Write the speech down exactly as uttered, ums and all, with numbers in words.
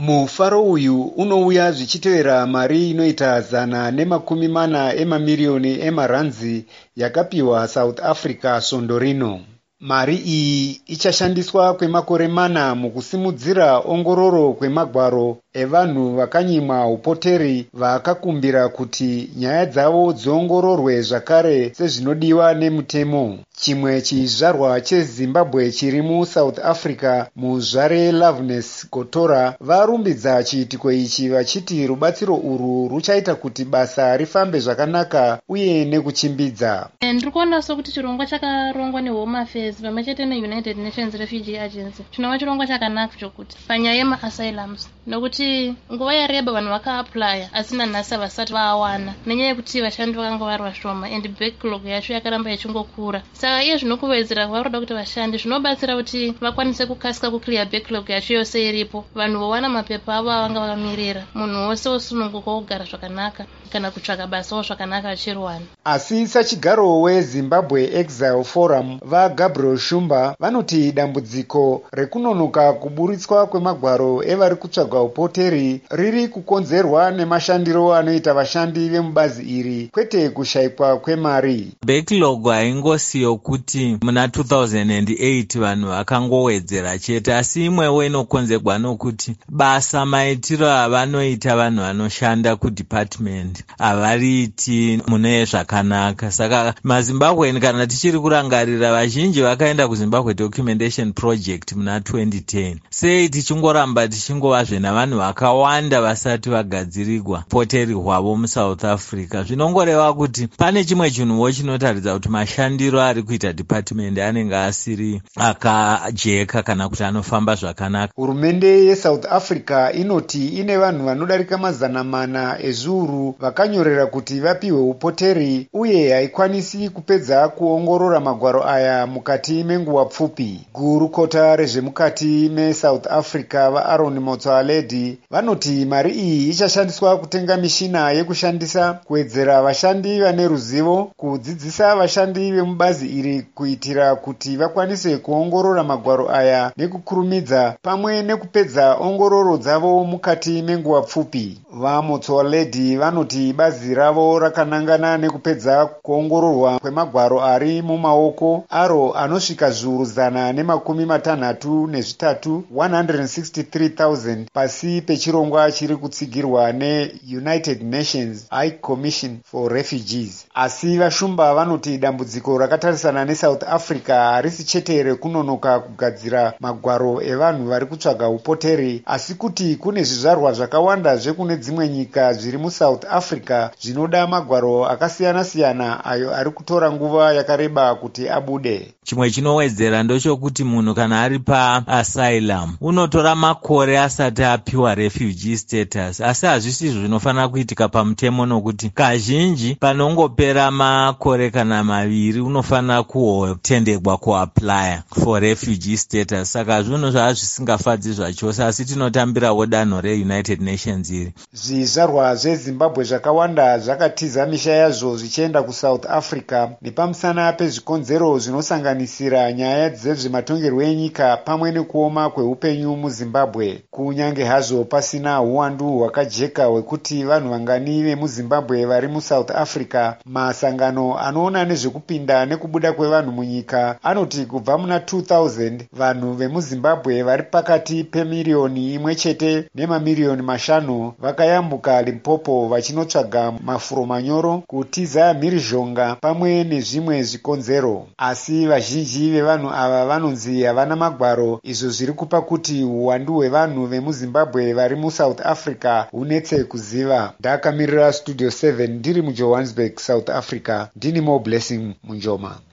Mufaro uyu unouya zvichitevera mari inoita zana nemakumi mana emamiriyoni emaranzi yakapiwa South Africa svondo rino. Mari iyi ichashandiswa kwemakore mana mukusimudzira ongororo kwemagwaro evanhu vakanyimwa upoteri vakakumbira kuti nyaya dzavo dziongororwe zvakare sezvinodiwa nemutemo. Chimwe chizvarwa cheZimbabwe chiri muSouth Africa, muzvare Loveness Gotora, varumbidza chiitiko ichi vachiti rubatsiro urwu ruchaita kuti basa rifambe zvakanaka uye nekuchimbidza. Ndiri kuona sokuti chirongwa chakarongwa neHome Affairs pamwe chete neUnited Nations Refugee Agency chinova chirongwa chakanaka chokuti panyaya yemaasylums, nokuti nguva yareba vanhu vakaaplya asi nanhasi havasati vawana nenyaya yekuti vashandi vakanga vari vashoma and backlog yacho yakaramba ichingokura. Saka iye zvinokuvedzera vari kuda kuti vashandi zvinobatsira kuti vakwanise kukasika kuclear backlog yacho yose iripo, vanhu vowana mapepa avo avanga vakamirira, munhu wose wosununguka wogara zvakanaka kana kutsvaka basawo zvakanaka achirwana. Asi sachigaro weZimbabwe Exile Forum vaGabriel Shumba vanoti dambudziko rekunonoka kuburitswa kwemagwaro evari kutsvaga upoteri riri kukonzerwa nemashandiro anoita vashandi vemubazi iri, kwete kushayikwa kwemari. Backlog haingosiyo kuti muna two thousand eight vanhu vakangowedzera chete, asi imwewo inokonzerwa nokuti basa maitiro avanoita vanhu vanoshanda kudepartment havariiti mune zvakanaka. Saka maZimbabwean kana tichiri kurangarira, vazhinji vakaenda kuZimbabwe Documentation Project muna twenty ten. Sei tichingoramba tichingovazve navanhu vakawanda vasati vagadzirigwa poteri hwavo muSouth Africa? Zvinongoreva kuti pane chimwe chinhuwo chinotaridza kuti mashandiro ari kuita department anenge asiri akajeka kana kuti anofamba zvakanaka. Hurumende yeSouth Africa inoti ine vanhu vanodarika mazana mana ezviuru vakanyorera kuti vapiwe upoteri uye haikwanisi kupedza kuongorora magwaro aya mukati menguva pfupi. Gurukota rezvemukati meSouth Africa vaAaron Motsoaledi vanoti mari iyi ichashandiswa kutenga mishina yekushandisa, kuwedzera vashandi vane ruzivo, kudzidzisa vashandi vemubazi iri kuitira kuti vakwanise kuongorora magwaro aya nekukurumidza, pamwe nekupedza ongororo dzavo mukati menguva pfupi. VaMotsoaledi vanoti bazi ravo rakanangana nekupedza kuongororwa kwemagwaro ari mumaoko aro anosvika zviuru zana nemakumi matanhatu nezvitatu one hundred sixty-three thousand pasi pechirongwa chiri kutsigirwa neUnited Nations High Commission for Refugees. Asi vaShumba vanoti dambudziko rakatarisana neSouth Africa harisi chete rekunonoka kugadzira magwaro evanhu vari kutsvaga upoteri, asi kuti kune zvizvarwa zvakawanda zvekune dzimwe nyika zviri muSouth Africa zvinoda magwaro akasiyana-siyana ayo ari kutora nguva yakareba kuti abude. Chimwe chinowedzera ndochokuti munhu kana ari paasylum unotora makore asati apiwa refugee status, asi hazvisizvo zvinofanira kuitika pamutemo, nokuti kazhinji panongopera makore kana maviri unofanira kuhotendegwa kuaplya for refugee status. Saka zvinhu zvava zvisingafadzi zvachose, asi tinotambirawo danho reUnited Nations iri. Zvizvarwa zveZimbabwe zvakawanda zvakatiza misha yazvo zvichienda kuSouth Africa nepamusana pezvikonzero zvinosanganisira nyaya dzezvematongerwo enyika pamwe nekuoma kweupenyu muZimbabwe. Kunyange hazvo pasina uwandu hwakajeka hwekuti vanhu vangani vemuZimbabwe vari muSouth Africa, masangano anoona nezvekupinda nekubuda kwevanhu munyika anoti kubva muna two thousand vanhu vemuZimbabwe vari pakati pemiriyoni imwe chete nemamiriyoni mashanu vakayambuka Limpopo vachinotsvaga mafuro manyoro, kutiza mhirizhonga pamwe nezvimwe zvikonzero. Asi vazhinji vevanhu ava vanonzi havana magwaro, izvo zviri kupa kuti uwandu hwevanhu vemuZimbabwe vari muSouth Africa hunetse kuziva. Ndakamirira Studio seven ndiri muJohannesburg, South Africa. Ndini Mo Blessing Munjoma.